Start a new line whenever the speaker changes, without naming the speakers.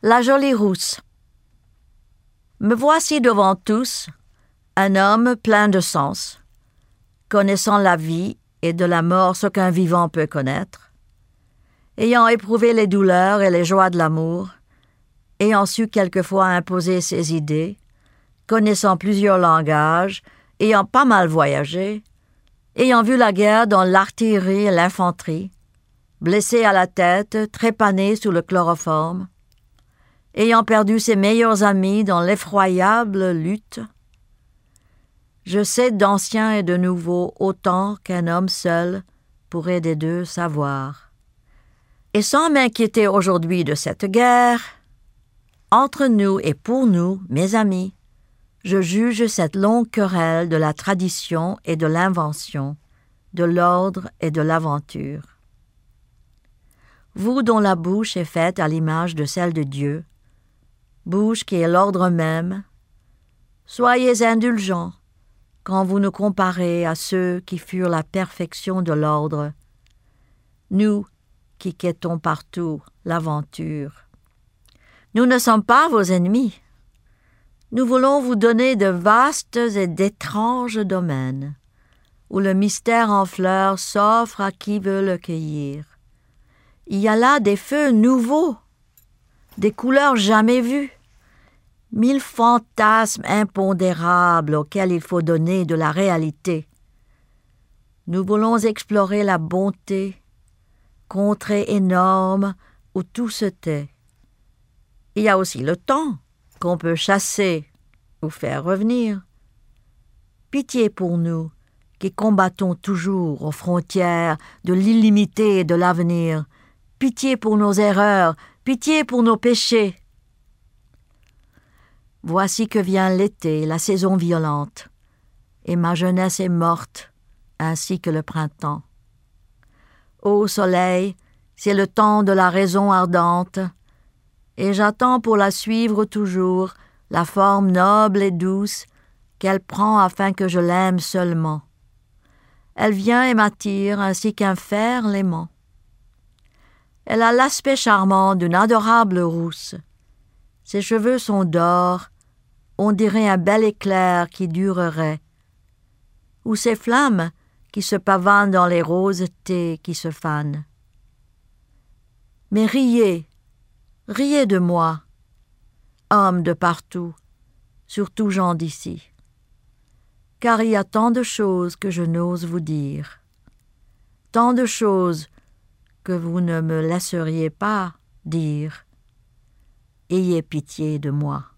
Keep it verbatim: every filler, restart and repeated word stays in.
La jolie rousse. Me voici devant tous, un homme plein de sens, connaissant la vie et de la mort ce qu'un vivant peut connaître, ayant éprouvé les douleurs et les joies de l'amour, ayant su quelquefois imposer ses idées, connaissant plusieurs langages, ayant pas mal voyagé, ayant vu la guerre dans l'artillerie et l'infanterie, blessé à la tête, trépané sous le chloroforme, ayant perdu ses meilleurs amis dans l'effroyable lutte. Je sais d'anciens et de nouveaux autant qu'un homme seul pourrait des deux savoir. Et sans m'inquiéter aujourd'hui de cette guerre, entre nous et pour nous, mes amis, je juge cette longue querelle de la tradition et de l'invention, de l'ordre et de l'aventure. Vous dont la bouche est faite à l'image de celle de Dieu, bouche qui est l'ordre même, soyez indulgents quand vous nous comparez à ceux qui furent la perfection de l'ordre, nous qui quêtons partout l'aventure. Nous ne sommes pas vos ennemis. Nous voulons vous donner de vastes et d'étranges domaines, où le mystère en fleurs s'offre à qui veut le cueillir. Il y a là des feux nouveaux, des couleurs jamais vues, mille fantasmes impondérables auxquels il faut donner de la réalité. Nous voulons explorer la bonté, contrée énorme où tout se tait. Il y a aussi le temps qu'on peut chasser ou faire revenir. Pitié pour nous qui combattons toujours aux frontières de l'illimité et de l'avenir. Pitié pour nos erreurs, pitié pour nos péchés. Voici que vient l'été, la saison violente, et ma jeunesse est morte, ainsi que le printemps. Ô soleil, c'est le temps de la raison ardente, et j'attends pour la suivre toujours la forme noble et douce qu'elle prend afin que je l'aime seulement. Elle vient et m'attire ainsi qu'un fer l'aimant. Elle a l'aspect charmant d'une adorable rousse. Ses cheveux sont d'or, on dirait un bel éclair qui durerait, ou ces flammes qui se pavanent dans les rosetés qui se fanent. Mais riez, riez de moi, hommes de partout, surtout gens d'ici, car il y a tant de choses que je n'ose vous dire, tant de choses que vous ne me laisseriez pas dire. Ayez pitié de moi.